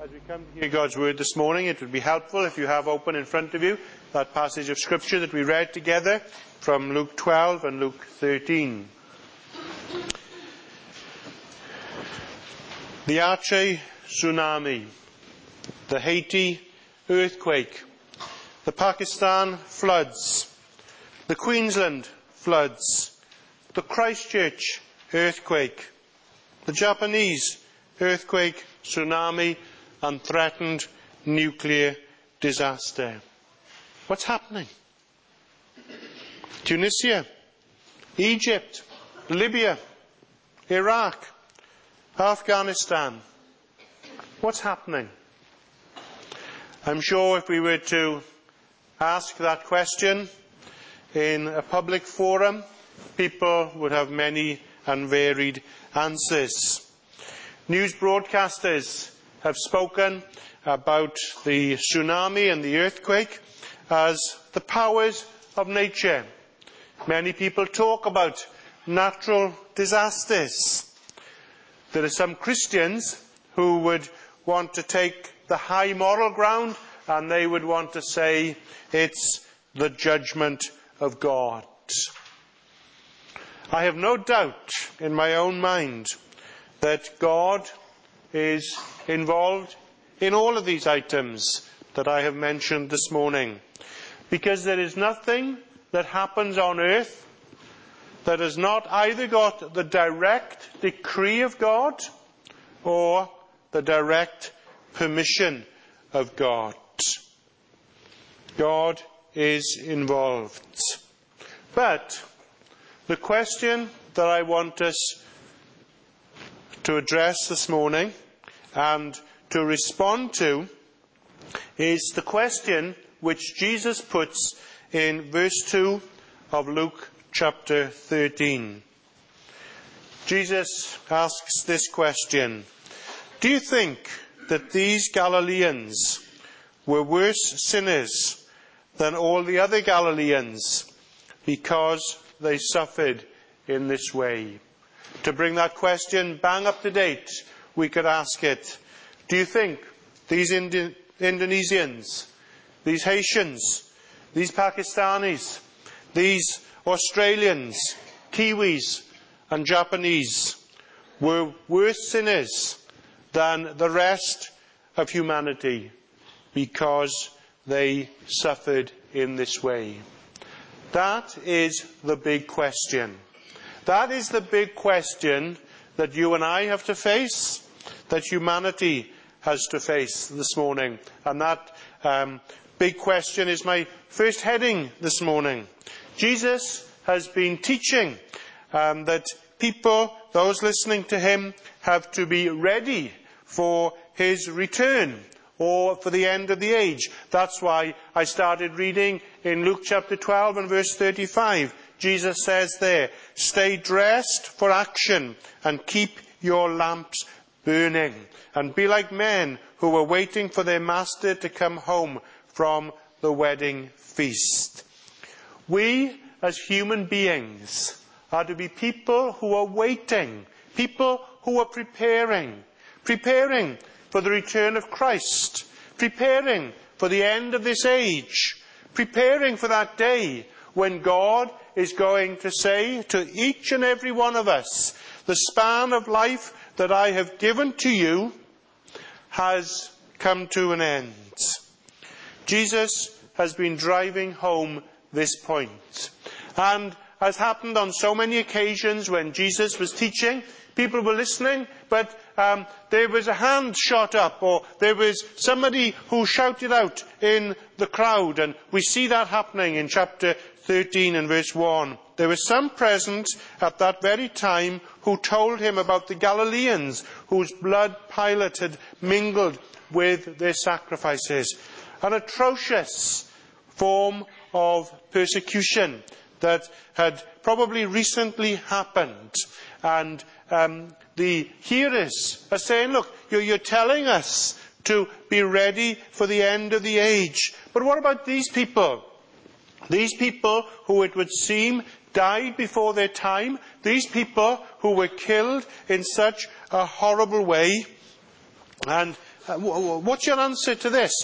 As we come to hear God's word this morning, it would be helpful if you have open in front of you that passage of Scripture that we read together from Luke 12 and Luke 13. The Aceh tsunami, the Haiti earthquake, the Pakistan floods, the Queensland floods, the Christchurch earthquake, the Japanese earthquake, tsunami, and threatened nuclear disaster. What's happening? Tunisia, Egypt, Libya, Iraq, Afghanistan. What's happening? I'm sure if we were to ask that question in a public forum, people would have many and varied answers. News broadcasters have spoken about the tsunami and the earthquake as the powers of nature. Many people talk about natural disasters. There are some Christians who would want to take the high moral ground, and they would want to say it's the judgment of God. I have no doubt in my own mind that God is involved in all of these items that I have mentioned this morning, because there is nothing that happens on earth that has not either got the direct decree of God or the direct permission of God. God is involved. But the question that I want us to address this morning and to respond to is the question which Jesus puts in verse 2 of Luke chapter 13. Jesus asks this question: do you think that these Galileans were worse sinners than all the other Galileans because they suffered in this way? To bring that question bang up to date, we could ask it: do you think these Indonesians, these Haitians, these Pakistanis, these Australians, Kiwis and Japanese were worse sinners than the rest of humanity because they suffered in this way? That is the big question. That is the big question that you and I have to face, that humanity has to face this morning. And that big question is my first heading this morning. Jesus has been teaching that people, those listening to him, have to be ready for his return or for the end of the age. That's why I started reading in Luke chapter 12 and verse 35. Jesus says there, stay dressed for action and keep your lamps burning, and be like men who are waiting for their master to come home from the wedding feast. We as human beings are to be people who are waiting, people who are preparing for the return of Christ, preparing for the end of this age, preparing for that day when God is going to say to each and every one of us, the span of life that I have given to you has come to an end. Jesus has been driving home this point. And as happened on so many occasions when Jesus was teaching, people were listening, but there was a hand shot up, or there was somebody who shouted out in the crowd, and we see that happening in chapter 13 and verse 1. There were some present at that very time who told him about the Galileans whose blood Pilate had mingled with their sacrifices. An atrocious form of persecution that had probably recently happened. And the hearers are saying, look, you're telling us to be ready for the end of the age. But what about these people? These people who it would seem died before their time. These people who were killed in such a horrible way. And what's your answer to this?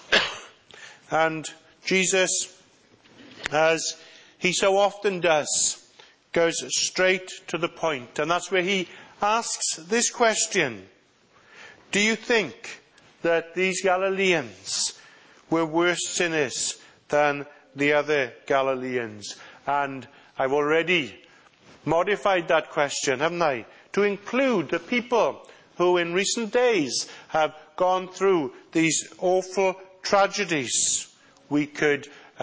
And Jesus, as he so often does, goes straight to the point. And that's where he asks this question. Do you think that these Galileans were worse sinners than the other Galileans? And I've already modified that question, haven't I? To include the people who in recent days have gone through these awful tragedies. We could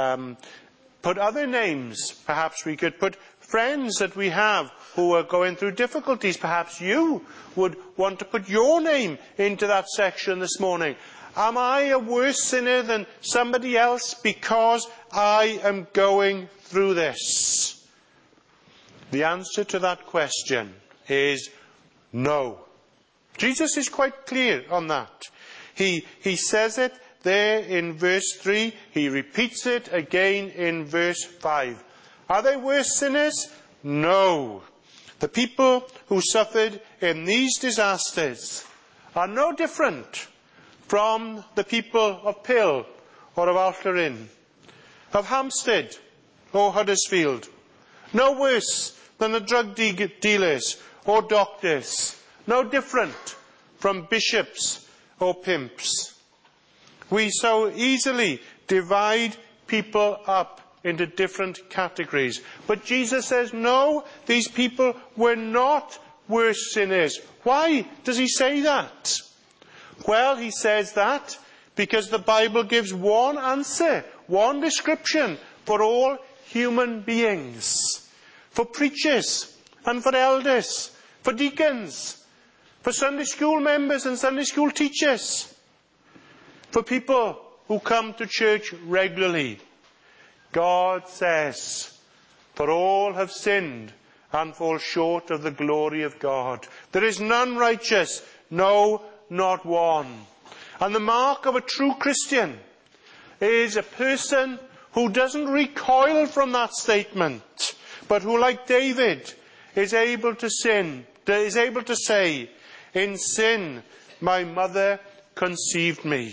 put other names. Perhaps we could put friends that we have who are going through difficulties. Perhaps you would want to put your name into that section this morning. Am I a worse sinner than somebody else because I am going through this? The answer to that question is no. Jesus is quite clear on that. He says it there in verse 3. He repeats it again in verse 5. Are they worse sinners? No. The people who suffered in these disasters are no different from the people of Pill or of Altharin, of Hampstead or Huddersfield. No worse than the drug dealers or doctors. No different from bishops or pimps. We so easily divide people up into different categories. But Jesus says, no, these people were not worse sinners. Why does he say that? Well, he says that because the Bible gives one answer, one description for all human beings. For preachers and for elders, for deacons, for Sunday school members and Sunday school teachers, for people who come to church regularly. God says, for all have sinned and fall short of the glory of God. There is none righteous, no, not one. And the mark of a true Christian is a person who doesn't recoil from that statement, but who, like David, is able to say, in sin my mother conceived me.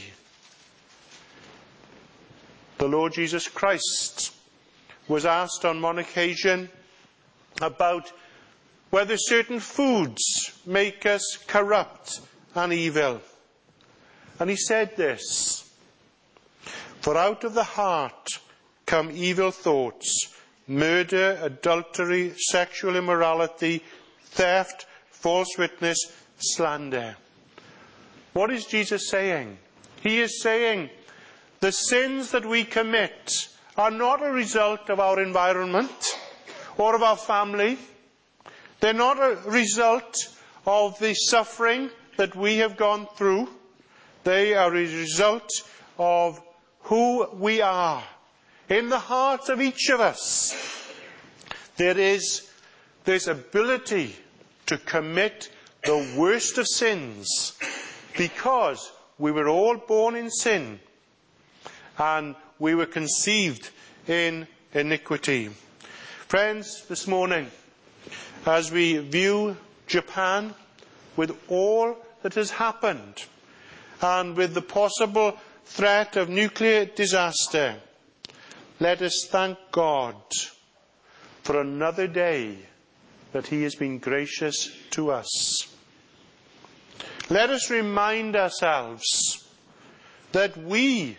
The Lord Jesus Christ was asked on one occasion about whether certain foods make us corrupt and evil. And he said this, for out of the heart come evil thoughts, murder, adultery, sexual immorality, theft, false witness, slander. What is Jesus saying? He is saying the sins that we commit are not a result of our environment or of our family. They're not a result of the suffering that we have gone through. They are a result of who we are. In the heart of each of us, there is this ability to commit the worst of sins because we were all born in sin and we were conceived in iniquity. Friends, this morning, as we view Japan with all that has happened and with the possible threat of nuclear disaster, let us thank God for another day that he has been gracious to us. Let us remind ourselves that we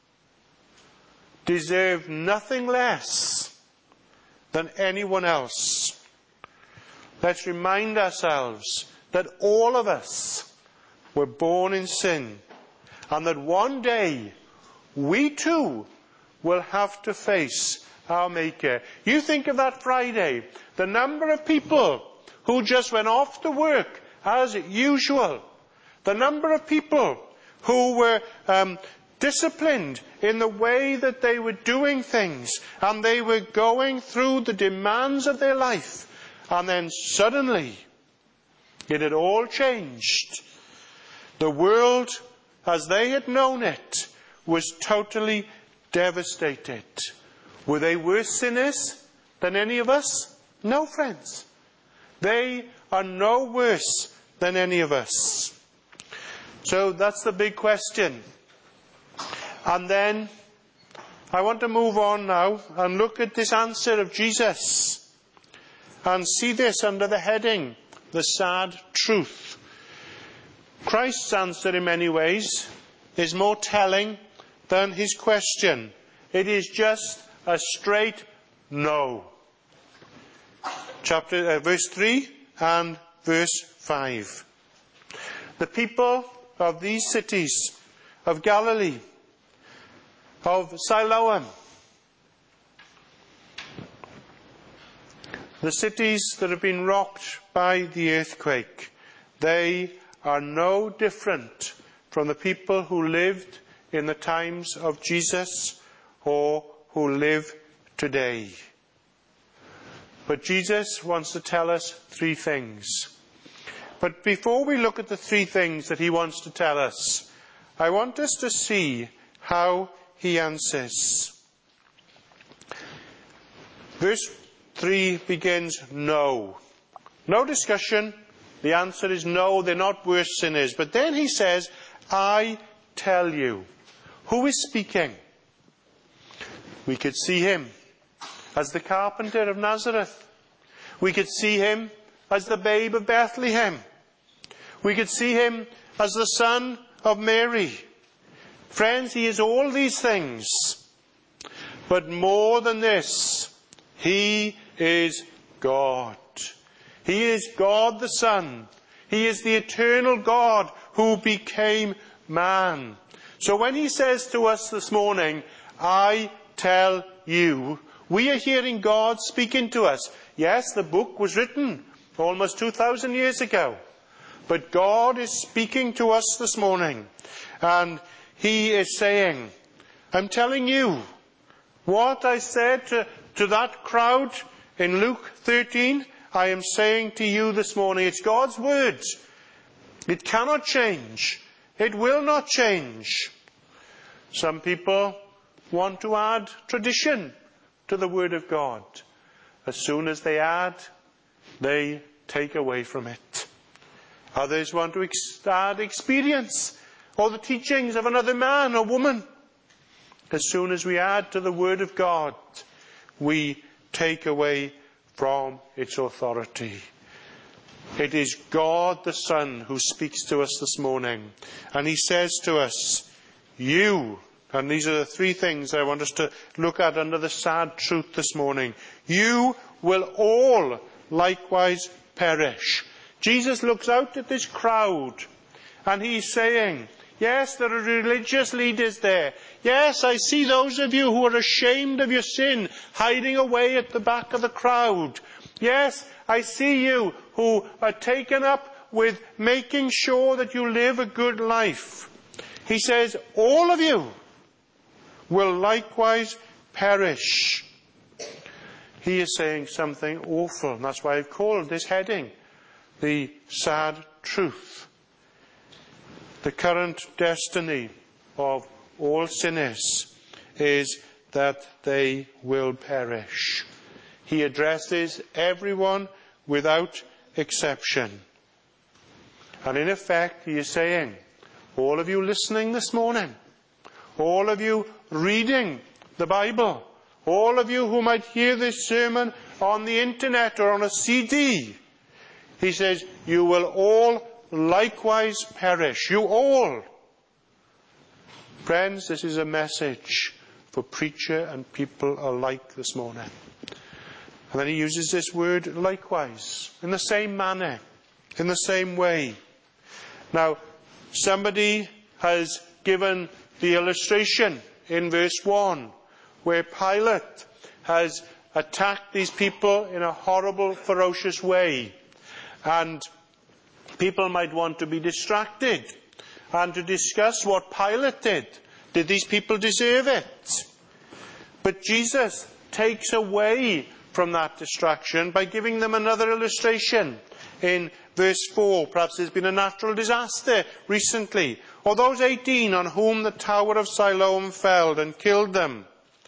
deserve nothing less than anyone else. Let's remind ourselves that all of us were born in sin and that one day we too will have to face our Maker. You think of that Friday, the number of people who just went off to work as usual, the number of people who were disciplined in the way that they were doing things, and they were going through the demands of their life, and then suddenly it had all changed. The world as they had known it was totally devastated. Were they worse sinners than any of us? No, friends. They are no worse than any of us. So that's the big question. And then I want to move on now and look at this answer of Jesus and see this under the heading, the sad truth. Christ's answer in many ways is more telling than his question. It is just a straight no. Verse 3 and verse 5. The people of these cities of Galilee, of Siloam, the cities that have been rocked by the earthquake, they are no different from the people who lived in the times of Jesus or who live today. But Jesus wants to tell us three things. But before we look at the three things that he wants to tell us, I want us to see how he answers. Verse 3 begins, no. No discussion. The answer is no, they're not worse sinners. But then he says, I tell you. Who is speaking? We could see him as the carpenter of Nazareth. We could see him as the babe of Bethlehem. We could see him as the son of Mary. Friends, he is all these things. But more than this, he is God. He is God the Son. He is the eternal God who became man. So when he says to us this morning, I tell you, we are hearing God speaking to us. Yes, the book was written almost 2,000 years ago. But God is speaking to us this morning. And he is saying, I'm telling you, what I said to that crowd in Luke 13, I am saying to you this morning. It's God's word. It cannot change. It will not change. Some people want to add tradition to the word of God. As soon as they add, they take away from it. Others want to add experience or the teachings of another man or woman. As soon as we add to the word of God, we take away from its authority. It is God the Son who speaks to us this morning. And he says to us, you, and these are the three things I want us to look at under the sad truth this morning. You will all likewise perish. Jesus looks out at this crowd and he's saying, yes, there are religious leaders there. Yes, I see those of you who are ashamed of your sin hiding away at the back of the crowd. Yes, I see you who are taken up with making sure that you live a good life. He says, all of you will likewise perish. He is saying something awful, and that's why I've called this heading, the sad truth. The current destiny of all sinners is that they will perish. He addresses everyone without exception. And in effect, he is saying, all of you listening this morning, all of you reading the Bible, all of you who might hear this sermon on the internet or on a CD, he says, you will all likewise perish. You all. Friends, this is a message for preacher and people alike this morning. And then he uses this word likewise, in the same manner, in the same way. Now, somebody has given the illustration in verse 1, where Pilate has attacked these people in a horrible, ferocious way. And people might want to be distracted and to discuss what Pilate did. Did these people deserve it? But Jesus takes away from that distraction by giving them another illustration in verse 4. Perhaps there's been a natural disaster recently. Or those 18 on whom the tower of Siloam fell and killed them.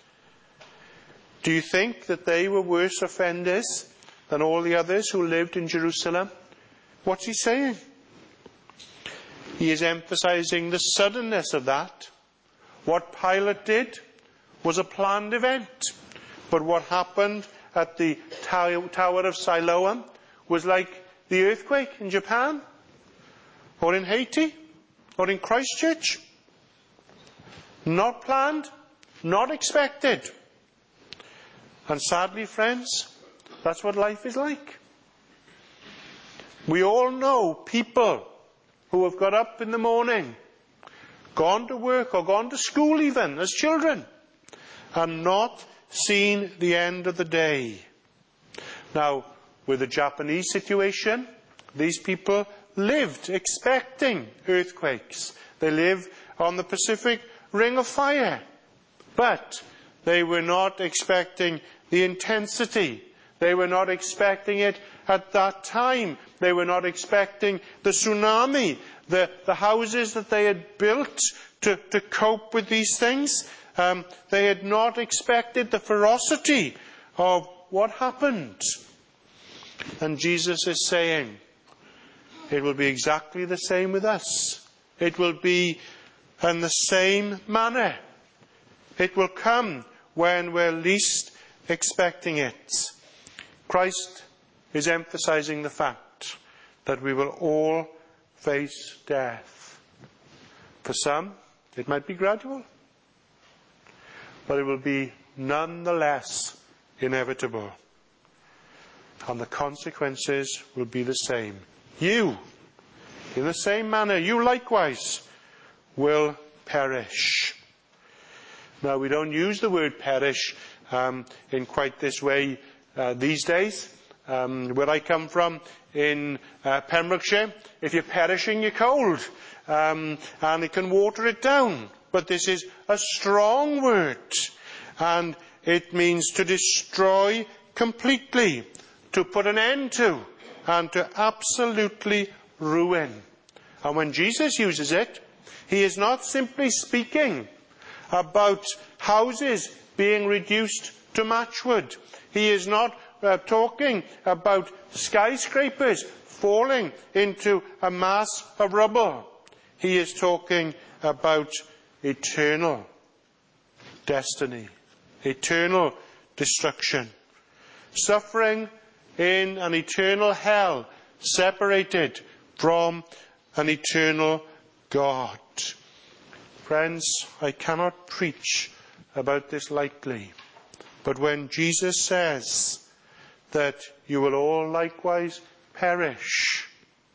Do you think that they were worse offenders than all the others who lived in Jerusalem? What's he saying? He is emphasizing the suddenness of that. What Pilate did was a planned event. But what happened at the Tower of Siloam was like the earthquake in Japan, or in Haiti, or in Christchurch. Not planned, not expected. And sadly, friends, that's what life is like. We all know people who have got up in the morning, gone to work or gone to school even as children, and not seen the end of the day. Now, with the Japanese situation, these people lived expecting earthquakes. They live on the Pacific Ring of Fire. But they were not expecting the intensity. They were not expecting it at that time. They were not expecting the tsunami, the houses that they had built to cope with these things. They had not expected the ferocity of what happened. And Jesus is saying, it will be exactly the same with us. It will be in the same manner. It will come when we're least expecting it. Christ is emphasizing the fact that we will all face death. For some, it might be gradual, but it will be nonetheless inevitable. And the consequences will be the same. You, in the same manner, you likewise will perish. Now, we don't use the word perish in quite this way these days. Where I come from, in Pembrokeshire, if you're perishing, you're cold. And it can water it down. But this is a strong word. And it means to destroy completely, to put an end to, and to absolutely ruin. And when Jesus uses it, he is not simply speaking about houses being reduced to matchwood. He is not talking about skyscrapers falling into a mass of rubble. He is talking about eternal destiny, eternal destruction, suffering in an eternal hell, separated from an eternal God. Friends, I cannot preach about this lightly, but when Jesus says that you will all likewise perish,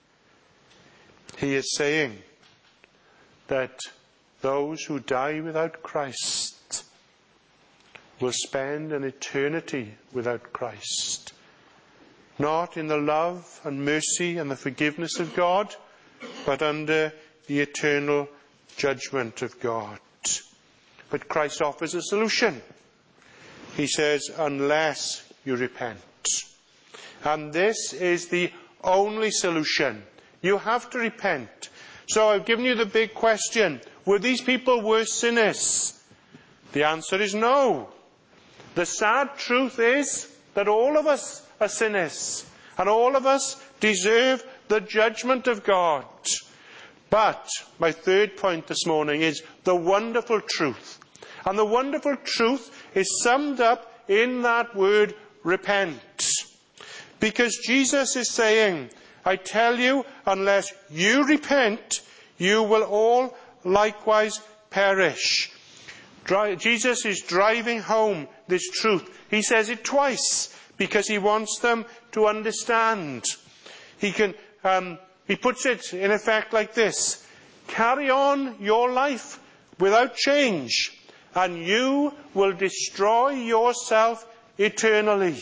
he is saying that those who die without Christ will spend an eternity without Christ. Not in the love and mercy and the forgiveness of God, but under the eternal judgment of God. But Christ offers a solution. He says, unless you repent. And this is the only solution. You have to repent. So I've given you the big question. Were these people worse sinners? The answer is no. The sad truth is that all of us are sinners. And all of us deserve the judgment of God. But my third point this morning is the wonderful truth. And the wonderful truth is summed up in that word, repent. Because Jesus is saying, I tell you, unless you repent, you will all likewise perish. Jesus is driving home this truth. He says it twice because he wants them to understand. He puts it in effect like this. Carry on your life without change, and you will destroy yourself eternally.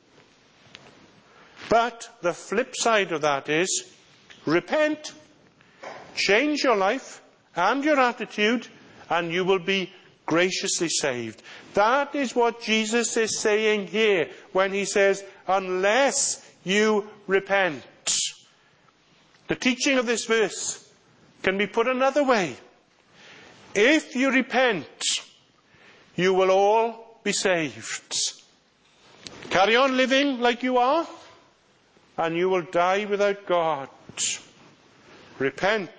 But the flip side of that is, repent, change your life and your attitude, and you will be graciously saved. That is what Jesus is saying here when he says, unless you repent. The teaching of this verse can be put another way. If you repent, you will all be saved. Carry on living like you are, and you will die without God. Repent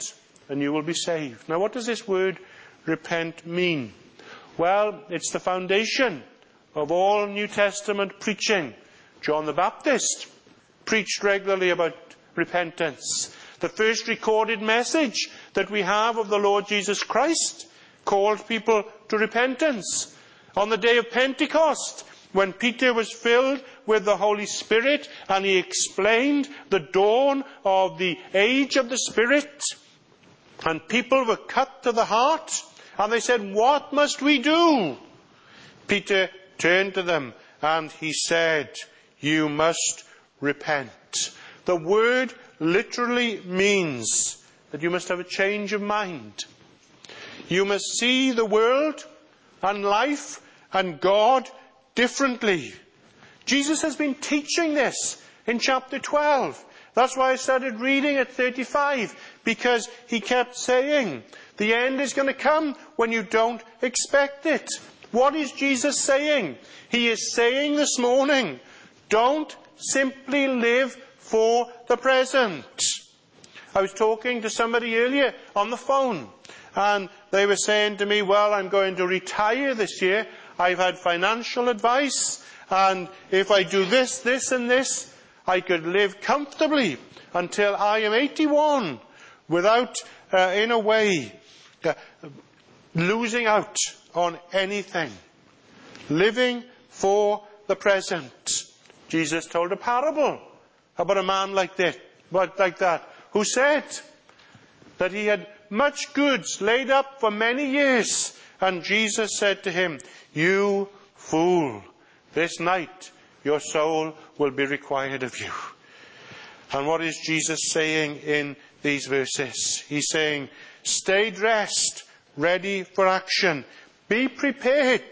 and you will be saved. Now, what does this word repent mean? Well, it's the foundation of all New Testament preaching. John the Baptist preached regularly about repentance. The first recorded message that we have of the Lord Jesus Christ called people to repentance. On the day of Pentecost, when Peter was filled with the Holy Spirit and he explained the dawn of the age of the Spirit, and people were cut to the heart, and they said, "What must we do?" Peter turned to them and he said, "You must repent." The word literally means that you must have a change of mind. You must see the world and life and God differently. Jesus has been teaching this in chapter 12. That's why I started reading at 35, because he kept saying, the end is going to come when you don't expect it. What is Jesus saying? He is saying this morning, don't simply live for the present. I was talking to somebody earlier on the phone, and they were saying to me, well, I'm going to retire this year. I've had financial advice, and if I do this, this and this, I could live comfortably until I am 81 without, in a way, losing out on anything. Living for the present. Jesus told a parable about a man like that, who said that he had much goods laid up for many years. And Jesus said to him, "You fool, this night your soul will be required of you." And what is Jesus saying in these verses? He's saying, stay dressed, ready for action. Be prepared.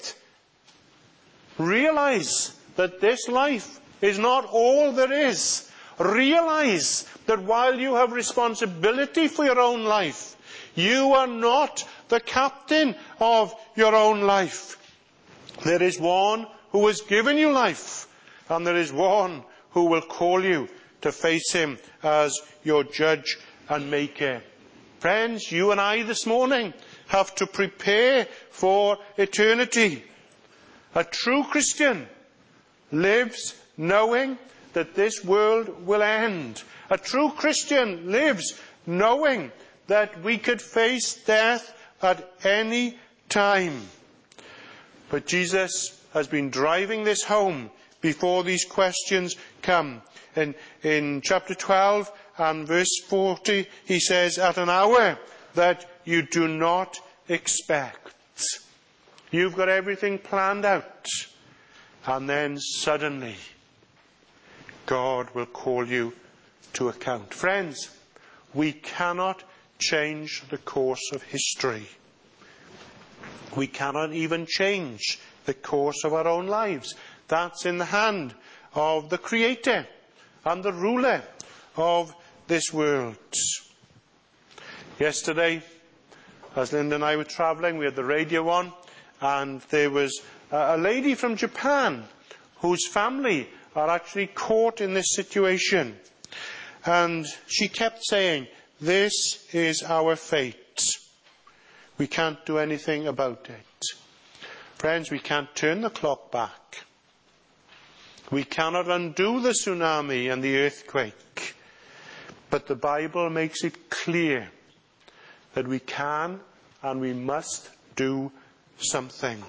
Realize that this life is not all there is. Realize that while you have responsibility for your own life, you are not the captain of your own life. There is one who has given you life, and there is one who will call you to face him as your judge and maker. Friends, you and I this morning have to prepare for eternity. A true Christian lives knowing that this world will end. A true Christian lives knowing that we could face death at any time. But Jesus has been driving this home before these questions come. In chapter 12 and verse 40, he says, at an hour that you do not expect. You've got everything planned out. And then suddenly, God will call you to account. Friends, we cannot change the course of history. We cannot even change the course of our own lives. That's in the hand of the Creator and the ruler of this world. Yesterday, as Linda and I were travelling, we had the radio on, and there was a lady from Japan whose family are actually caught in this situation. And she kept saying, this is our fate. We can't do anything about it. Friends, we can't turn the clock back. We cannot undo the tsunami and the earthquake. But the Bible makes it clear that we can and we must do something.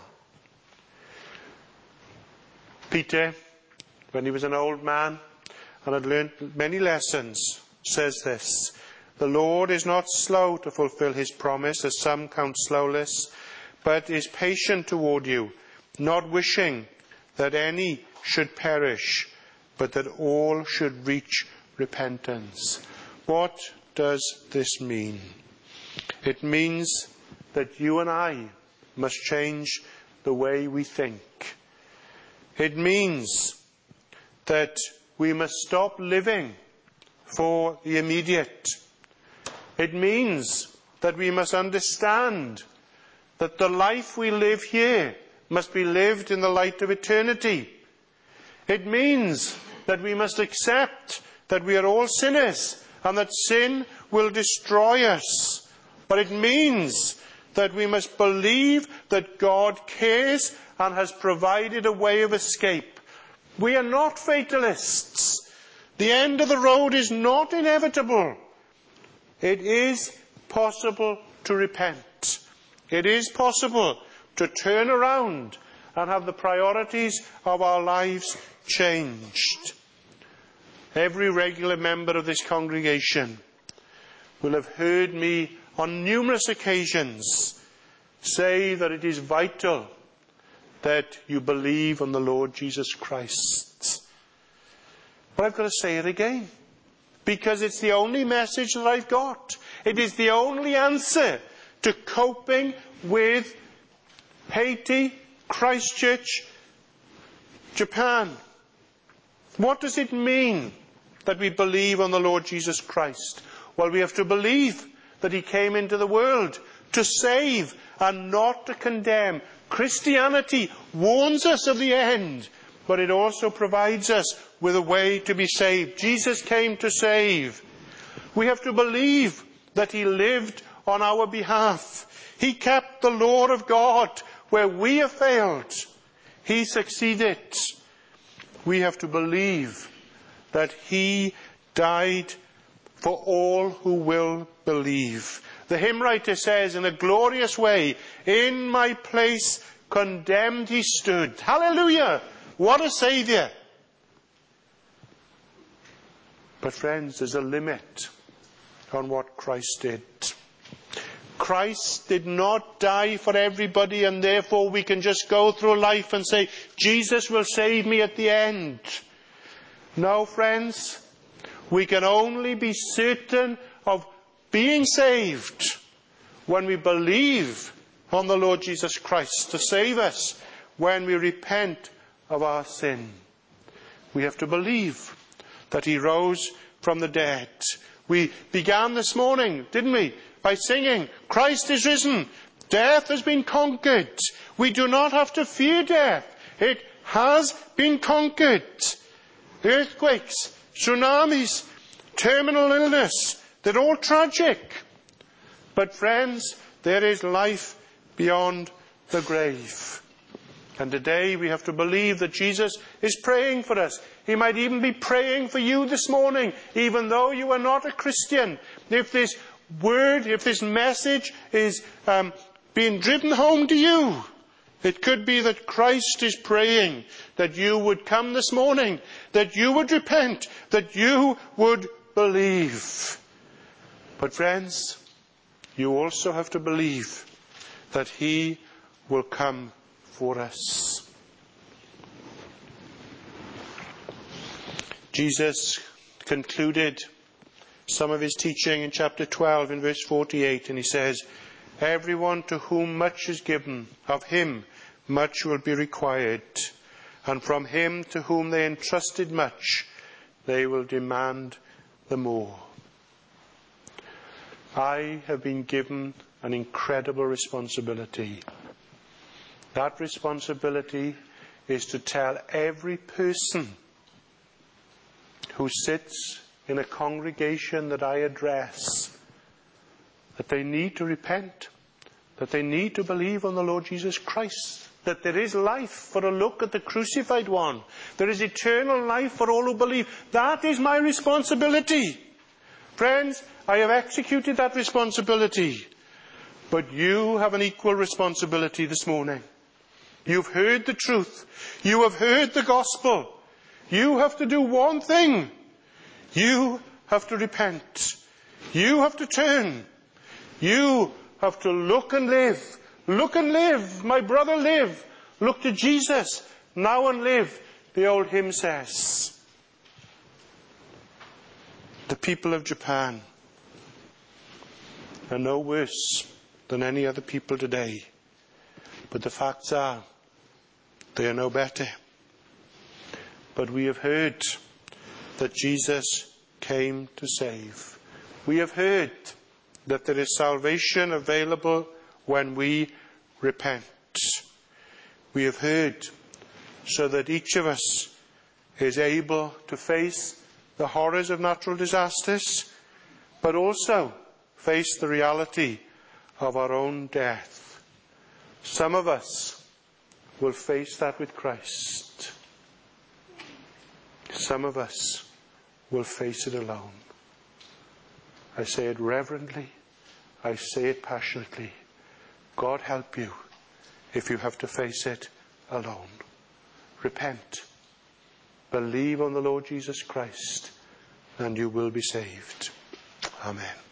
Peter, when he was an old man and had learnt many lessons, says this, the Lord is not slow to fulfill his promise, as some count slowness, but is patient toward you, not wishing that any should perish, but that all should reach repentance. What does this mean? It means that you and I must change the way we think. It means that we must stop living for the immediate. It means that we must understand that the life we live here must be lived in the light of eternity. It means that we must accept that we are all sinners and that sin will destroy us But it means that we must believe that God cares and has provided a way of escape. We are not fatalists. The end of the road is not inevitable. It is possible to repent. It is possible to turn around and have the priorities of our lives changed. Every regular member of this congregation will have heard me on numerous occasions say that it is vital that you believe on the Lord Jesus Christ. But I've got to say it again, because it's the only message that I've got. It is the only answer to coping with Haiti, Christchurch, Japan. What does it mean that we believe on the Lord Jesus Christ? Well, we have to believe that he came into the world to save and not to condemn. Christianity warns us of the end, but it also provides us with a way to be saved. Jesus came to save. We have to believe that he lived on our behalf. He kept the law of God where we have failed. He succeeded. We have to believe that he died for all who will believe. The hymn writer says in a glorious way, "In my place condemned he stood." Hallelujah! What a Saviour! But friends, there's a limit on what Christ did. Christ did not die for everybody, and therefore we can just go through life and say, Jesus will save me at the end. No, friends, we can only be certain of being saved when we believe on the Lord Jesus Christ to save us, when we repent of our sin. We have to believe that he rose from the dead. We began this morning, didn't we, by singing, Christ is risen, death has been conquered. We do not have to fear death. It has been conquered. Earthquakes, tsunamis, terminal illness, they're all tragic. But friends, there is life beyond the grave. And today we have to believe that Jesus is praying for us. He might even be praying for you this morning, even though you are not a Christian. If this word, if this message is being driven home to you, it could be that Christ is praying that you would come this morning, that you would repent, that you would believe. But friends, you also have to believe that he will come for us. Jesus concluded some of his teaching in chapter 12 in verse 48, and he says, everyone to whom much is given, of him much will be required, and from him to whom they entrusted much, they will demand the more. I have been given an incredible responsibility. That responsibility is to tell every person who sits in a congregation that I address that they need to repent, that they need to believe on the Lord Jesus Christ, that there is life for a look at the crucified one. There is eternal life for all who believe. That is my responsibility. Friends, I have executed that responsibility. But you have an equal responsibility this morning. You've heard the truth. You have heard the gospel. You have to do one thing. You have to repent. You have to turn. You have to look and live. Look and live. My brother, live. Look to Jesus now and live, the old hymn says. The people of Japan are no worse than any other people today. But the facts are, they are no better. But we have heard that Jesus came to save. We have heard that there is salvation available when we repent. We have heard so that each of us is able to face the horrors of natural disasters, but also face the reality of our own death. Some of us will face that with Christ. Some of us will face it alone. I say it reverently. I say it passionately. God help you if you have to face it alone. Repent. Believe on the Lord Jesus Christ, and you will be saved. Amen.